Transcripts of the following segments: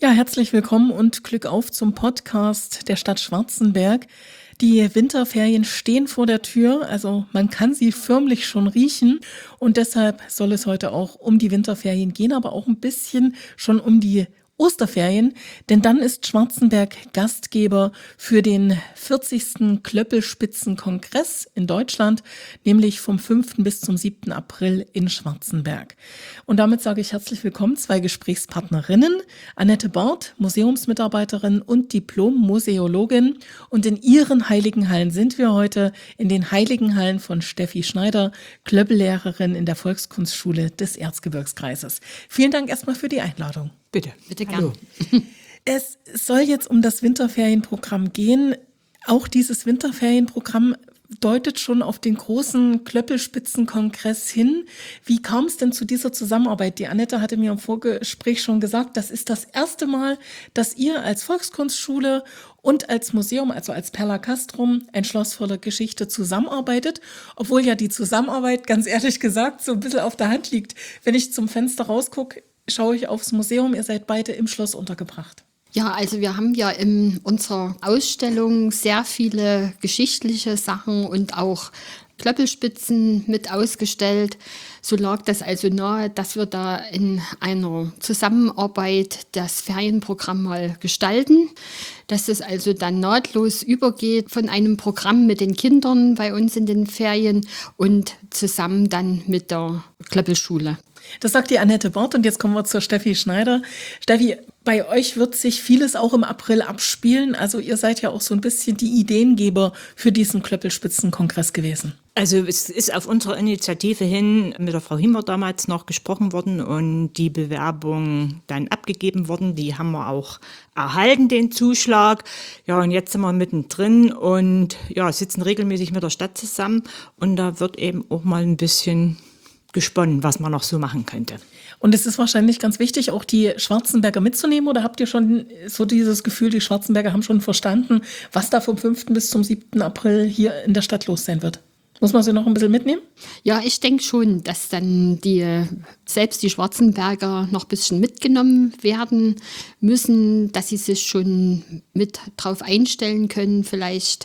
Ja, herzlich willkommen und Glück auf zum Podcast der Stadt Schwarzenberg. Die Winterferien stehen vor der Tür, also man kann sie förmlich schon riechen und deshalb soll es heute auch um die Winterferien gehen, aber auch ein bisschen schon um die Osterferien, denn dann ist Schwarzenberg Gastgeber für den 40. Klöppelspitzenkongress in Deutschland, nämlich vom 5. bis zum 7. April in Schwarzenberg. Und damit sage ich herzlich willkommen, zwei Gesprächspartnerinnen, Annette Barth, Museumsmitarbeiterin und Diplom-Museologin. Und in ihren Heiligen Hallen sind wir heute, in den Heiligen Hallen von Steffi Schneider, Klöppellehrerin in der Volkskunstschule des Erzgebirgskreises. Vielen Dank erstmal für die Einladung. Bitte. Bitte gerne. Es soll jetzt um das Winterferienprogramm gehen. Auch dieses Winterferienprogramm deutet schon auf den großen Klöppelspitzenkongress hin. Wie kam es denn zu dieser Zusammenarbeit? Die Annette hatte mir im Vorgespräch schon gesagt, das ist das erste Mal, dass ihr als Volkskunstschule und als Museum, also als Perla Castrum, ein Schloss voller Geschichte, zusammenarbeitet. Obwohl ja die Zusammenarbeit, ganz ehrlich gesagt, so ein bisschen auf der Hand liegt. Wenn ich zum Fenster rausgucke, schaue ich aufs Museum. Ihr seid beide im Schloss untergebracht. Ja, also wir haben ja in unserer Ausstellung sehr viele geschichtliche Sachen und auch Klöppelspitzen mit ausgestellt. So lag das also nahe, dass wir da in einer Zusammenarbeit das Ferienprogramm mal gestalten, dass es also dann nahtlos übergeht von einem Programm mit den Kindern bei uns in den Ferien und zusammen dann mit der Klöppelschule. Das sagt die Annette Barth und jetzt kommen wir zur Steffi Schneider. Steffi, bei euch wird sich vieles auch im April abspielen. Also ihr seid ja auch so ein bisschen die Ideengeber für diesen Klöppelspitzenkongress gewesen. Also es ist auf unsere Initiative hin mit der Frau Himmer damals noch gesprochen worden und die Bewerbung dann abgegeben worden. Die haben wir auch erhalten, den Zuschlag. Ja, und jetzt sind wir mittendrin und ja, sitzen regelmäßig mit der Stadt zusammen und da wird eben auch mal ein bisschen gesponnen, was man noch so machen könnte. Und es ist wahrscheinlich ganz wichtig, auch die Schwarzenberger mitzunehmen, oder habt ihr schon so dieses Gefühl, die Schwarzenberger haben schon verstanden, was da vom 5. bis zum 7. April hier in der Stadt los sein wird? Muss man sie noch ein bisschen mitnehmen? Ja, ich denke schon, dass dann selbst die Schwarzenberger noch ein bisschen mitgenommen werden müssen, dass sie sich schon mit drauf einstellen können, vielleicht,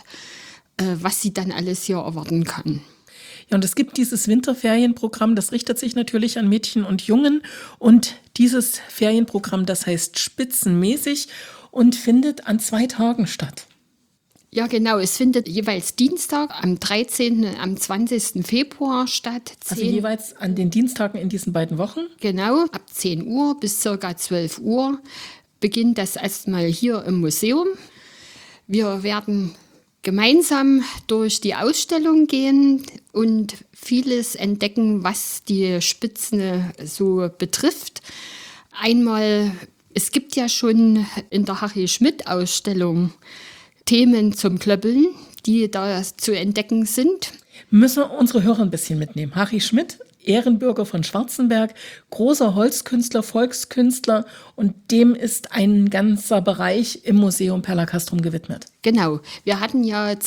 was sie dann alles hier erwarten kann. Ja, und es gibt dieses Winterferienprogramm, das richtet sich natürlich an Mädchen und Jungen. Und dieses Ferienprogramm, das heißt spitzenmäßig und findet an 2 Tagen statt. Ja, genau. Es findet jeweils Dienstag am 13. und am 20. Februar statt. Also jeweils an den Dienstagen in diesen beiden Wochen? Genau, ab 10 Uhr bis ca. 12 Uhr beginnt das erstmal hier im Museum. Wir werden gemeinsam durch die Ausstellung gehen und vieles entdecken, was die Spitzen so betrifft. Einmal, es gibt ja schon in der Harry Schmidt-Ausstellung Themen zum Klöppeln, die da zu entdecken sind. Müssen wir unsere Hörer ein bisschen mitnehmen. Harry Schmidt, Ehrenbürger von Schwarzenberg, großer Holzkünstler, Volkskünstler, und dem ist ein ganzer Bereich im Museum Perla Castrum gewidmet. Genau. Wir hatten ja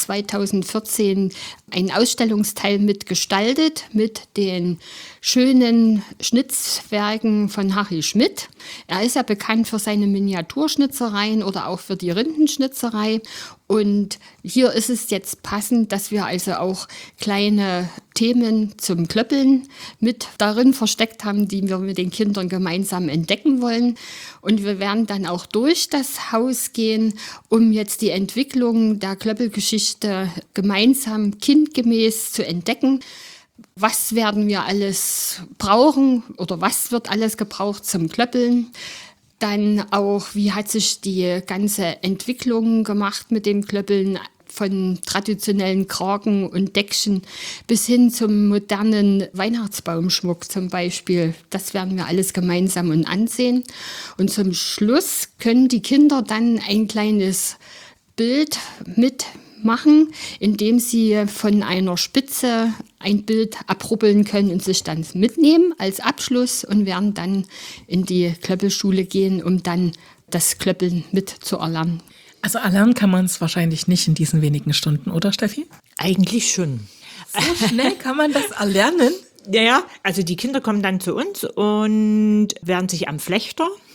2014 einen Ausstellungsteil mitgestaltet mit den schönen Schnitzwerken von Harry Schmidt. Er ist ja bekannt für seine Miniaturschnitzereien oder auch für die Rindenschnitzerei. Und hier ist es jetzt passend, dass wir also auch kleine Themen zum Klöppeln mit darin versteckt haben, die wir mit den Kindern gemeinsam entdecken wollen. Und wir werden dann auch durch das Haus gehen, um jetzt die Entwicklung der Klöppelgeschichte gemeinsam kindgemäß zu entdecken. Was werden wir alles brauchen oder was wird alles gebraucht zum Klöppeln? Dann auch, wie hat sich die ganze Entwicklung gemacht mit dem Klöppeln von traditionellen Kragen und Deckchen bis hin zum modernen Weihnachtsbaumschmuck zum Beispiel. Das werden wir alles gemeinsam und ansehen. Und zum Schluss können die Kinder dann ein kleines Bild mitmachen, indem sie von einer Spitze ein Bild abrubbeln können und sich dann mitnehmen als Abschluss und werden dann in die Klöppelschule gehen, um dann das Klöppeln mitzuerlernen. Also erlernen kann man es wahrscheinlich nicht in diesen wenigen Stunden, oder Steffi? Eigentlich schon. So schnell kann man das erlernen? Ja, also die Kinder kommen dann zu uns und werden sich am Flechter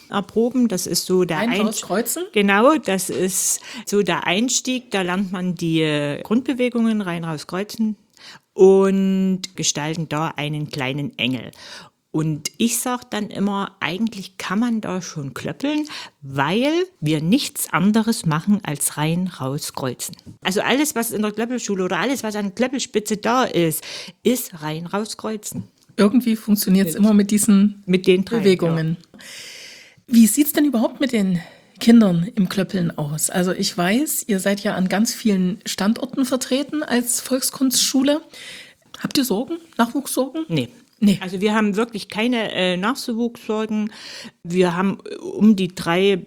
erproben. Das ist so der Rauskreuzen? Genau, das ist so der Einstieg. Da lernt man die Grundbewegungen rein, raus, kreuzen und gestalten da einen kleinen Engel. Und ich sage dann immer, eigentlich kann man da schon klöppeln, weil wir nichts anderes machen als rein, raus, kreuzen. Also alles, was in der Klöppelschule oder alles, was an Klöppelspitze da ist rein, raus, kreuzen. Irgendwie funktioniert es immer mit diesen den Bewegungen. Ja. Wie sieht es denn überhaupt mit den Kindern im Klöppeln aus? Also ich weiß, ihr seid ja an ganz vielen Standorten vertreten als Volkskunstschule. Habt ihr Sorgen? Nachwuchssorgen? Nee. Also wir haben wirklich keine Nachwuchssorgen. Wir haben um die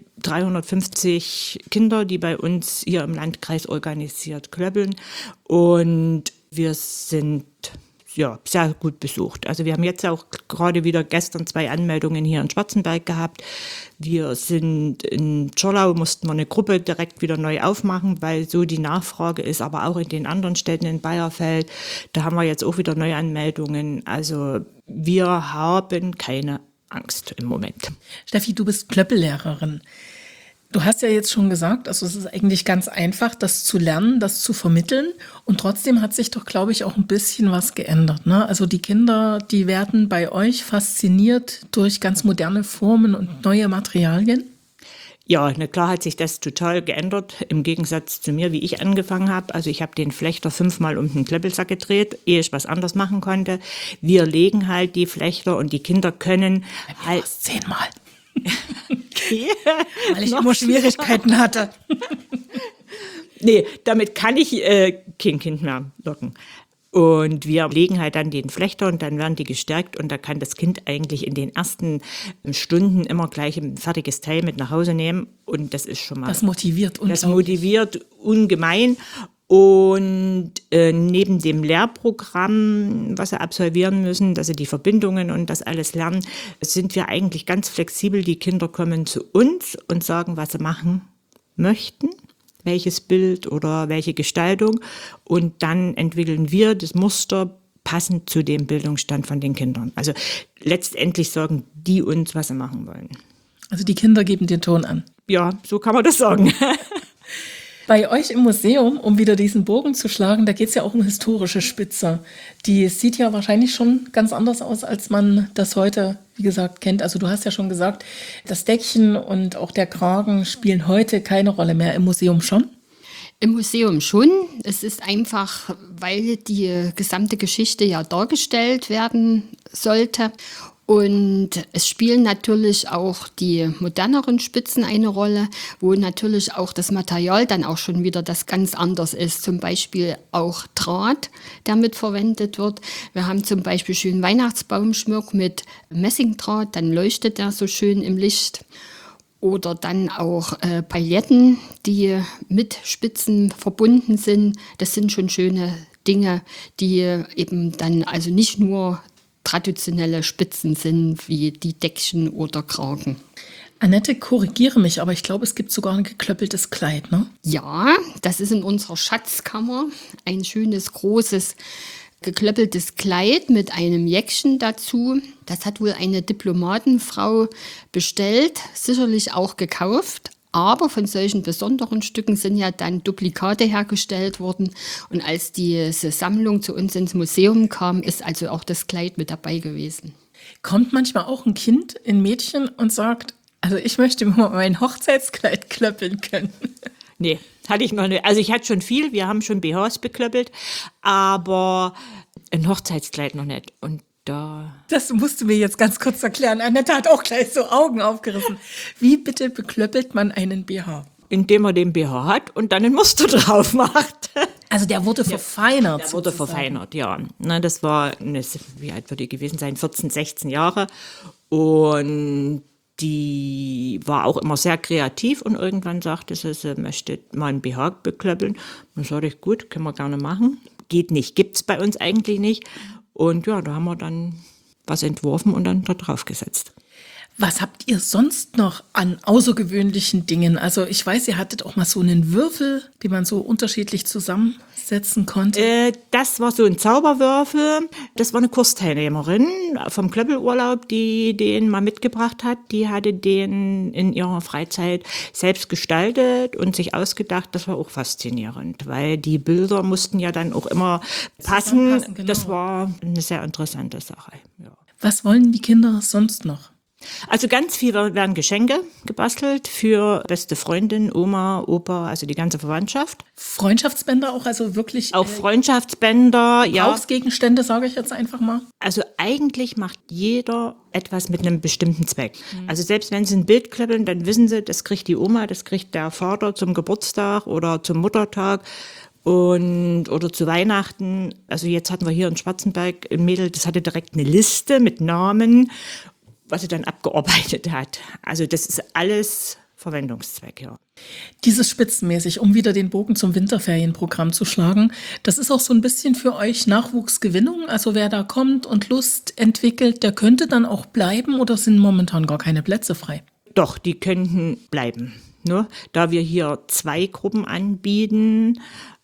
350 Kinder, die bei uns hier im Landkreis organisiert klöppeln. Und wir sind sehr gut besucht. Also wir haben jetzt auch gerade wieder gestern 2 Anmeldungen hier in Schwarzenberg gehabt. Wir sind in Zschorlau, mussten wir eine Gruppe direkt wieder neu aufmachen, weil so die Nachfrage ist, aber auch in den anderen Städten in Bayerfeld. Da haben wir jetzt auch wieder Neuanmeldungen. Also wir haben keine Angst im Moment. Steffi, du bist Klöppellehrerin. Du hast ja jetzt schon gesagt, also es ist eigentlich ganz einfach, das zu lernen, das zu vermitteln. Und trotzdem hat sich doch, glaube ich, auch ein bisschen was geändert, ne? Also die Kinder, die werden bei euch fasziniert durch ganz moderne Formen und neue Materialien. Ja, na klar hat sich das total geändert, im Gegensatz zu mir, wie ich angefangen habe. Also ich habe den Flechter 5-mal um den Klöppelsack gedreht, ehe ich was anderes machen konnte. Wir legen halt die Flechter und die Kinder können halt 10-mal. Okay. Weil ich immer Schwierigkeiten hatte. Nee, damit kann ich kein Kind mehr locken. Und wir legen halt dann den Flechter und dann werden die gestärkt und da kann das Kind eigentlich in den ersten Stunden immer gleich ein fertiges Teil mit nach Hause nehmen und das ist schon mal... Das motiviert unglaublich. Das motiviert ungemein. Und neben dem Lehrprogramm, was sie absolvieren müssen, dass sie die Verbindungen und das alles lernen, sind wir eigentlich ganz flexibel. Die Kinder kommen zu uns und sagen, was sie machen möchten, welches Bild oder welche Gestaltung. Und dann entwickeln wir das Muster passend zu dem Bildungsstand von den Kindern. Also letztendlich sagen die uns, was sie machen wollen. Also die Kinder geben den Ton an. Ja, so kann man das sagen. Bei euch im Museum, um wieder diesen Bogen zu schlagen, da geht es ja auch um historische Spitze. Die sieht ja wahrscheinlich schon ganz anders aus, als man das heute, wie gesagt, kennt. Also du hast ja schon gesagt, das Deckchen und auch der Kragen spielen heute keine Rolle mehr, im Museum schon? Im Museum schon. Es ist einfach, weil die gesamte Geschichte ja dargestellt werden sollte. Und es spielen natürlich auch die moderneren Spitzen eine Rolle, wo natürlich auch das Material dann auch schon wieder das ganz anders ist. Zum Beispiel auch Draht, der mit verwendet wird. Wir haben zum Beispiel schönen Weihnachtsbaumschmuck mit Messingdraht, dann leuchtet der so schön im Licht. Oder dann auch Pailletten, die mit Spitzen verbunden sind. Das sind schon schöne Dinge, die eben dann also nicht nur traditionelle Spitzen sind, wie die Deckchen oder Kragen. Annette, korrigiere mich, aber ich glaube, es gibt sogar ein geklöppeltes Kleid, ne? Ja, das ist in unserer Schatzkammer ein schönes, großes, geklöppeltes Kleid mit einem Jäckchen dazu. Das hat wohl eine Diplomatenfrau bestellt, sicherlich auch gekauft. Aber von solchen besonderen Stücken sind ja dann Duplikate hergestellt worden. Und als diese Sammlung zu uns ins Museum kam, ist also auch das Kleid mit dabei gewesen. Kommt manchmal auch ein Kind, ein Mädchen und sagt, also ich möchte mir mein Hochzeitskleid klöppeln können? Nee, hatte ich noch nicht. Also ich hatte schon viel, wir haben schon BHs beklöppelt, aber ein Hochzeitskleid noch nicht. Und das musst du mir jetzt ganz kurz erklären. Annette hat auch gleich so Augen aufgerissen. Wie bitte beklöppelt man einen BH? Indem man den BH hat und dann ein Muster drauf macht. Also der wurde verfeinert. Der wurde verfeinert, ja. Na, das war, wie alt würde die gewesen sein? 14, 16 Jahre. Und die war auch immer sehr kreativ und irgendwann sagte sie möchte mal einen BH beklöppeln. Dann sagte ich, gut, können wir gerne machen. Geht nicht, gibt's bei uns eigentlich nicht. Und ja, da haben wir dann was entworfen und dann da drauf gesetzt. Was habt ihr sonst noch an außergewöhnlichen Dingen? Also ich weiß, ihr hattet auch mal so einen Würfel, den man so unterschiedlich zusammensetzen konnte. Das war so ein Zauberwürfel. Das war eine Kursteilnehmerin vom Klöppelurlaub, die den mal mitgebracht hat. Die hatte den in ihrer Freizeit selbst gestaltet und sich ausgedacht. Das war auch faszinierend, weil die Bilder mussten ja dann auch immer passen. Genau. Das war eine sehr interessante Sache. Ja. Was wollen die Kinder sonst noch? Also ganz viel werden Geschenke gebastelt für beste Freundin, Oma, Opa, also die ganze Verwandtschaft. Freundschaftsbänder auch, also wirklich Auch Freundschaftsbänder, ja. Gebrauchsgegenstände, sage ich jetzt einfach mal. Also eigentlich macht jeder etwas mit einem bestimmten Zweck. Also selbst wenn sie ein Bild klöppeln, dann wissen sie, das kriegt die Oma, das kriegt der Vater zum Geburtstag oder zum Muttertag. Oder zu Weihnachten. Also jetzt hatten wir hier in Schwarzenberg ein Mädel, das hatte direkt eine Liste mit Namen, was sie dann abgearbeitet hat. Also das ist alles Verwendungszweck, ja. Dieses spitzenmäßig, um wieder den Bogen zum Winterferienprogramm zu schlagen, das ist auch so ein bisschen für euch Nachwuchsgewinnung. Also wer da kommt und Lust entwickelt, der könnte dann auch bleiben oder sind momentan gar keine Plätze frei? Doch, die könnten bleiben, ne? Da wir hier 2 Gruppen anbieten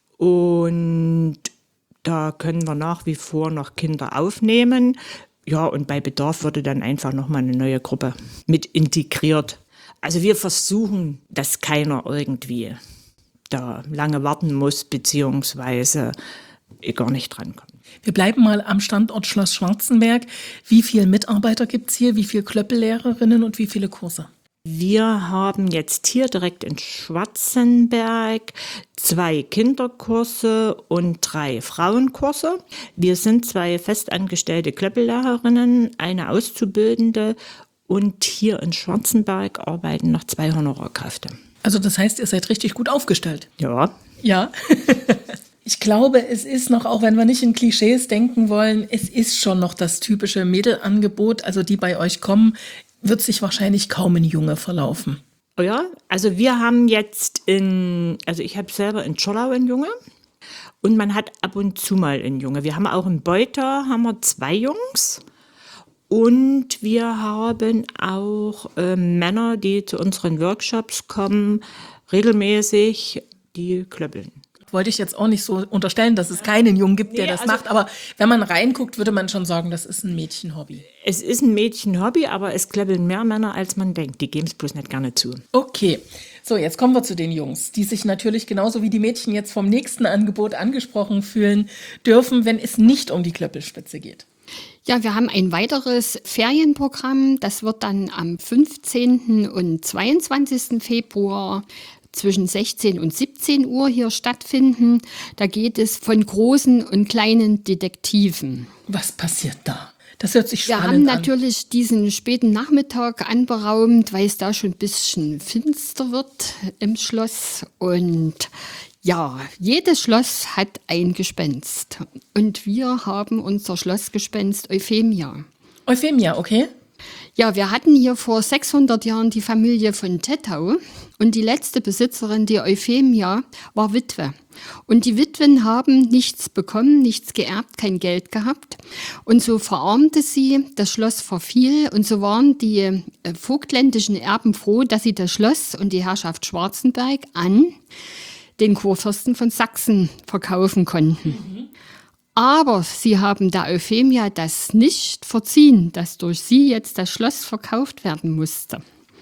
und da können wir nach wie vor noch Kinder aufnehmen. Ja, und bei Bedarf würde dann einfach nochmal eine neue Gruppe mit integriert. Also wir versuchen, dass keiner irgendwie da lange warten muss, beziehungsweise gar nicht drankommt. Wir bleiben mal am Standort Schloss Schwarzenberg. Wie viele Mitarbeiter gibt es hier? Wie viele Klöppellehrerinnen und wie viele Kurse? Wir haben jetzt hier direkt in Schwarzenberg 2 Kinderkurse und 3 Frauenkurse. Wir sind 2 festangestellte Klöppellehrerinnen, eine Auszubildende und hier in Schwarzenberg arbeiten noch 2 Honorarkräfte. Also das heißt, ihr seid richtig gut aufgestellt. Ja. Ja. Ich glaube, es ist noch, auch wenn wir nicht in Klischees denken wollen, es ist schon noch das typische Mädelangebot, also die bei euch kommen, wird sich wahrscheinlich kaum ein Junge verlaufen. Oh ja, also wir haben jetzt ich habe selber in Zschorlau einen Junge und man hat ab und zu mal einen Junge. Wir haben auch in Beuter 2 Jungs und wir haben auch Männer, die zu unseren Workshops kommen, regelmäßig, die klöppeln. Wollte ich jetzt auch nicht so unterstellen, dass es keinen Jungen gibt, der das macht. Aber wenn man reinguckt, würde man schon sagen, das ist ein Mädchenhobby. Es ist ein Mädchenhobby, aber es klöppeln mehr Männer, als man denkt. Die geben es bloß nicht gerne zu. Okay, so jetzt kommen wir zu den Jungs, die sich natürlich genauso wie die Mädchen jetzt vom nächsten Angebot angesprochen fühlen dürfen, wenn es nicht um die Klöppelspitze geht. Ja, wir haben ein weiteres Ferienprogramm. Das wird dann am 15. und 22. Februar zwischen 16 und 17 Uhr hier stattfinden. Da geht es von großen und kleinen Detektiven. Was passiert da? Das hört sich spannend an. Wir haben natürlich diesen späten Nachmittag anberaumt, weil es da schon ein bisschen finster wird im Schloss. Und ja, jedes Schloss hat ein Gespenst. Und wir haben unser Schlossgespenst Euphemia. Euphemia, okay. Ja, wir hatten hier vor 600 Jahren die Familie von Tettau und die letzte Besitzerin, die Euphemia, war Witwe. Und die Witwen haben nichts bekommen, nichts geerbt, kein Geld gehabt. Und so verarmte sie, das Schloss verfiel und so waren die vogtländischen Erben froh, dass sie das Schloss und die Herrschaft Schwarzenberg an den Kurfürsten von Sachsen verkaufen konnten. Aber sie haben der Euphemia das nicht verziehen, dass durch sie jetzt das Schloss verkauft werden musste.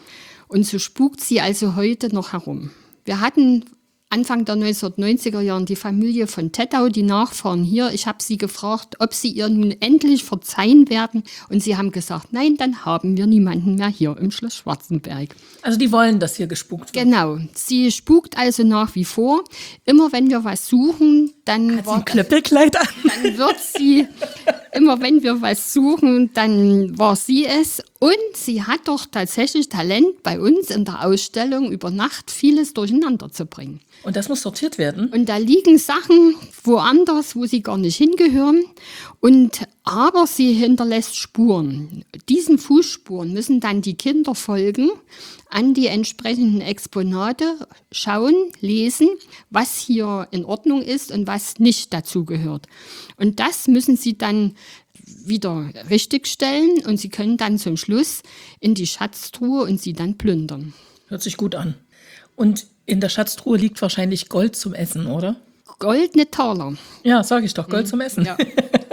Und so spukt sie also heute noch herum. Wir hatten Anfang der 1990er Jahren die Familie von Tettau, die Nachfahren hier. Ich habe sie gefragt, ob sie ihr nun endlich verzeihen werden. Und sie haben gesagt, nein, dann haben wir niemanden mehr hier im Schloss Schwarzenberg. Also die wollen, dass hier gespukt wird. Genau, sie spukt also nach wie vor. Immer wenn wir was suchen, dann Hat sie ein Klöppelkleid an? Dann wird sie, immer wenn wir was suchen, dann war sie es. Und sie hat doch tatsächlich Talent, bei uns in der Ausstellung über Nacht vieles durcheinander zu bringen. Und das muss sortiert werden? Und da liegen Sachen woanders, wo sie gar nicht hingehören. Aber sie hinterlässt Spuren. Diesen Fußspuren müssen dann die Kinder folgen, an die entsprechenden Exponate schauen, lesen, was hier in Ordnung ist und was nicht dazu gehört. Und das müssen sie dann wieder richtigstellen und Sie können dann zum Schluss in die Schatztruhe und sie dann plündern. Hört sich gut an. Und in der Schatztruhe liegt wahrscheinlich Gold zum Essen, oder? Goldene Taler. Ja, sage ich doch, Gold zum Essen. Ja.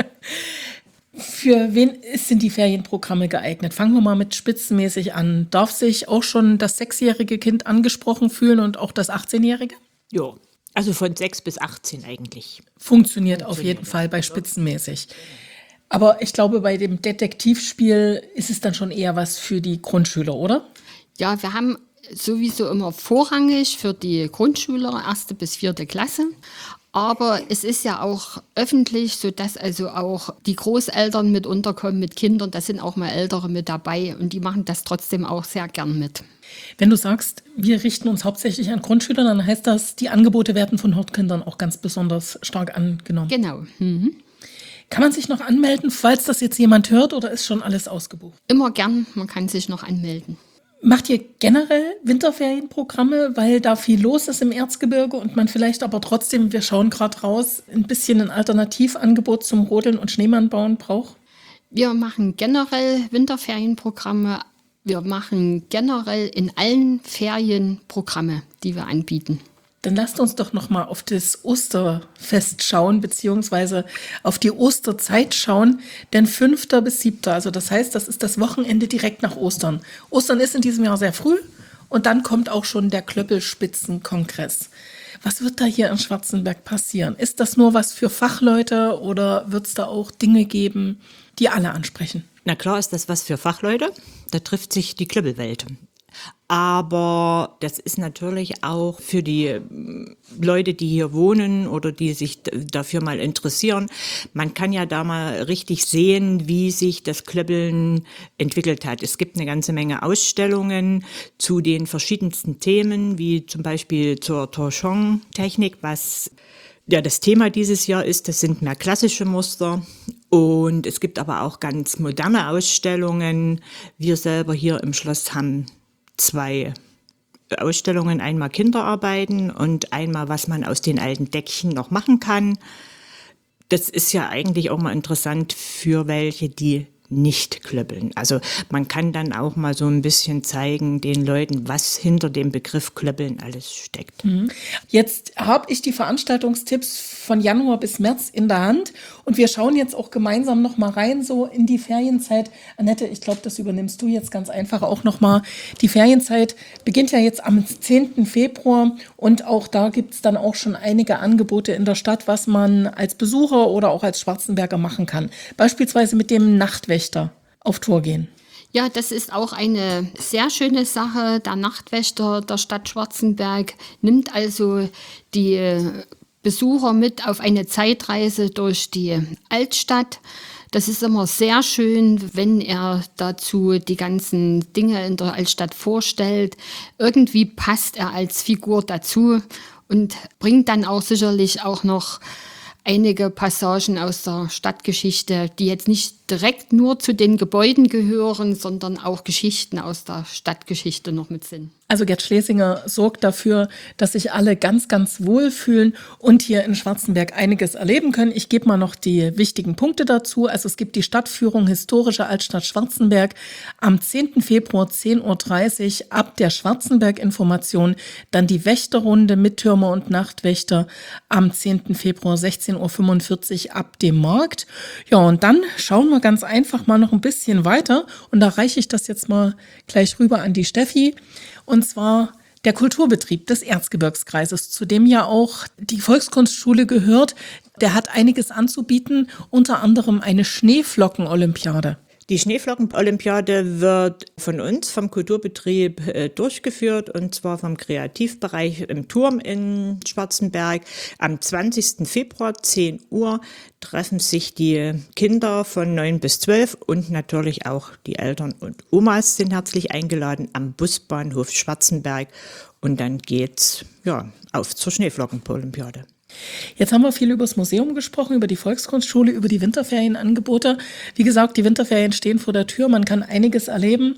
Für wen sind die Ferienprogramme geeignet? Fangen wir mal mit spitzenmäßig an. Darf sich auch schon das 6-jährige Kind angesprochen fühlen und auch das 18-jährige? Ja, also von 6 bis 18 eigentlich. Funktioniert auf jeden Fall bei spitzenmäßig. Aber ich glaube, bei dem Detektivspiel ist es dann schon eher was für die Grundschüler, oder? Ja, wir haben sowieso immer vorrangig für die Grundschüler, 1. bis 4. Klasse. Aber es ist ja auch öffentlich, sodass also auch die Großeltern mit unterkommen mit Kindern. Da sind auch mal Ältere mit dabei und die machen das trotzdem auch sehr gern mit. Wenn du sagst, wir richten uns hauptsächlich an Grundschüler, dann heißt das, die Angebote werden von Hortkindern auch ganz besonders stark angenommen. Genau. Kann man sich noch anmelden, falls das jetzt jemand hört, oder ist schon alles ausgebucht? Immer gern, man kann sich noch anmelden. Macht ihr generell Winterferienprogramme, weil da viel los ist im Erzgebirge und man vielleicht aber trotzdem, wir schauen gerade raus, ein bisschen ein Alternativangebot zum Rodeln und Schneemannbauen braucht? Wir machen generell Winterferienprogramme. Wir machen generell in allen Ferien Programme, die wir anbieten. Dann lasst uns doch noch mal auf das Osterfest schauen, beziehungsweise auf die Osterzeit schauen. Denn 5. bis 7., also das heißt, das ist das Wochenende direkt nach Ostern. Ostern ist in diesem Jahr sehr früh und dann kommt auch schon der Klöppelspitzenkongress. Was wird da hier in Schwarzenberg passieren? Ist das nur was für Fachleute oder wird es da auch Dinge geben, die alle ansprechen? Na klar ist das was für Fachleute, da trifft sich die Klöppelwelt. Aber das ist natürlich auch für die Leute, die hier wohnen oder die sich dafür mal interessieren. Man kann ja da mal richtig sehen, wie sich das Klöppeln entwickelt hat. Es gibt eine ganze Menge Ausstellungen zu den verschiedensten Themen, wie zum Beispiel zur Torchon-Technik, was ja das Thema dieses Jahr ist. Das sind mehr klassische Muster. Und es gibt aber auch ganz moderne Ausstellungen. Wir selber hier im Schloss haben 2 Ausstellungen, einmal Kinderarbeiten und einmal, was man aus den alten Deckchen noch machen kann. Das ist ja eigentlich auch mal interessant für welche, die nicht klöppeln. Also man kann dann auch mal so ein bisschen zeigen den Leuten, was hinter dem Begriff Klöppeln alles steckt. Jetzt habe ich die Veranstaltungstipps von Januar bis März in der Hand und wir schauen jetzt auch gemeinsam noch mal rein so in die Ferienzeit. Annette, ich glaube, das übernimmst du jetzt ganz einfach auch noch mal. Die Ferienzeit beginnt ja jetzt am 10. Februar und auch da gibt es dann auch schon einige Angebote in der Stadt, was man als Besucher oder auch als Schwarzenberger machen kann. Beispielsweise mit dem Nachtwächter auf Tour gehen. Ja, das ist auch eine sehr schöne Sache. Der Nachtwächter der Stadt Schwarzenberg nimmt also die Besucher mit auf eine Zeitreise durch die Altstadt. Das ist immer sehr schön, wenn er dazu die ganzen Dinge in der Altstadt vorstellt. Irgendwie passt er als Figur dazu und bringt dann auch sicherlich auch noch einige Passagen aus der Stadtgeschichte, die jetzt nicht direkt nur zu den Gebäuden gehören, sondern auch Geschichten aus der Stadtgeschichte noch mit sind. Also Gerd Schlesinger sorgt dafür, dass sich alle ganz, ganz wohl fühlen und hier in Schwarzenberg einiges erleben können. Ich gebe mal noch die wichtigen Punkte dazu. Also es gibt die Stadtführung Historische Altstadt Schwarzenberg am 10. Februar 10.30 Uhr ab der Schwarzenberg-Information. Dann die Wächterrunde mit Türmer und Nachtwächter am 10. Februar 16.45 Uhr ab dem Markt. Ja, und dann schauen wir ganz einfach mal noch ein bisschen weiter und da reiche ich das jetzt mal gleich rüber an die Steffi. Und zwar der Kulturbetrieb des Erzgebirgskreises, zu dem ja auch die Volkskunstschule gehört. Der hat einiges anzubieten, unter anderem eine Schneeflocken-Olympiade. Die Schneeflocken-Olympiade wird von uns, vom Kulturbetrieb, durchgeführt, und zwar vom Kreativbereich im Turm in Schwarzenberg. Am 20. Februar, 10 Uhr, treffen sich die Kinder von 9 bis 12 und natürlich auch die Eltern und Omas sind herzlich eingeladen am Busbahnhof Schwarzenberg. Und dann geht's auf zur Schneeflocken-Olympiade. Jetzt haben wir viel über das Museum gesprochen, über die Volkskunstschule, über die Winterferienangebote. Wie gesagt, die Winterferien stehen vor der Tür, man kann einiges erleben.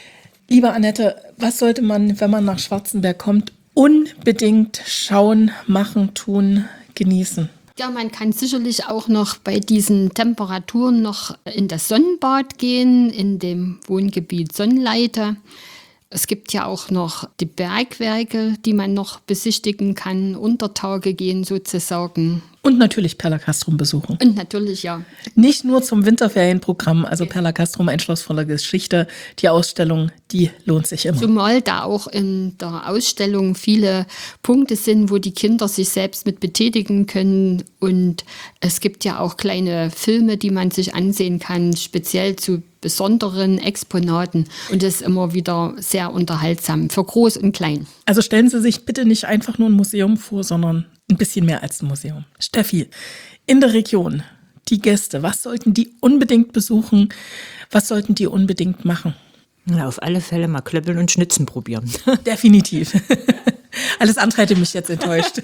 Liebe Annette, was sollte man, wenn man nach Schwarzenberg kommt, unbedingt schauen, machen, tun, genießen? Ja, man kann sicherlich auch noch bei diesen Temperaturen noch in das Sonnenbad gehen, in dem Wohngebiet Sonnleite. Es gibt ja auch noch die Bergwerke, die man noch besichtigen kann, Untertage gehen sozusagen. Und natürlich Perla Castrum besuchen. Und natürlich, ja. Nicht nur zum Winterferienprogramm, also Perla Castrum, ein Schloss voller Geschichte. Die Ausstellung, die lohnt sich immer. Zumal da auch in der Ausstellung viele Punkte sind, wo die Kinder sich selbst mit betätigen können. Und es gibt ja auch kleine Filme, die man sich ansehen kann, speziell zu besonderen Exponaten. Und das ist immer wieder sehr unterhaltsam für Groß und Klein. Also stellen Sie sich bitte nicht einfach nur ein Museum vor, sondern ein bisschen mehr als ein Museum. Steffi, in der Region, die Gäste, was sollten die unbedingt besuchen? Was sollten die unbedingt machen? Na, auf alle Fälle mal Klöppeln und Schnitzen probieren. Definitiv. Alles andere hätte mich jetzt enttäuscht.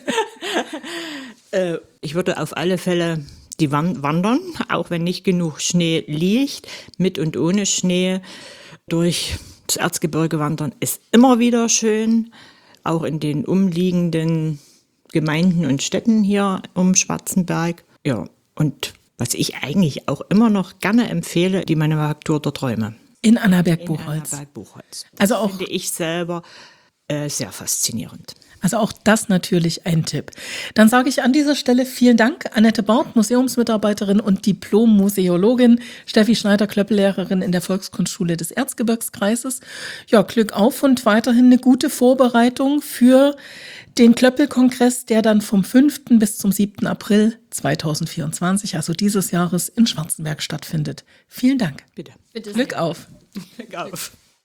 Ich würde auf alle Fälle die wandern, auch wenn nicht genug Schnee liegt, mit und ohne Schnee. Durch das Erzgebirge wandern ist immer wieder schön, auch in den umliegenden Gemeinden und Städten hier um Schwarzenberg. Ja, und was ich eigentlich auch immer noch gerne empfehle, die Manufaktur der Träume. In Annaberg-Buchholz. Also auch, finde ich selber sehr faszinierend. Also auch das natürlich ein Tipp. Dann sage ich an dieser Stelle vielen Dank, Annette Baut, Museumsmitarbeiterin und Diplom-Museologin, Steffi Schneider, Klöppellehrerin in der Volkskunstschule des Erzgebirgskreises. Ja, Glück auf und weiterhin eine gute Vorbereitung für den Klöppelkongress, der dann vom 5. bis zum 7. April 2024, also dieses Jahres, in Schwarzenberg stattfindet. Vielen Dank. Bitte. Glück auf. Glück auf.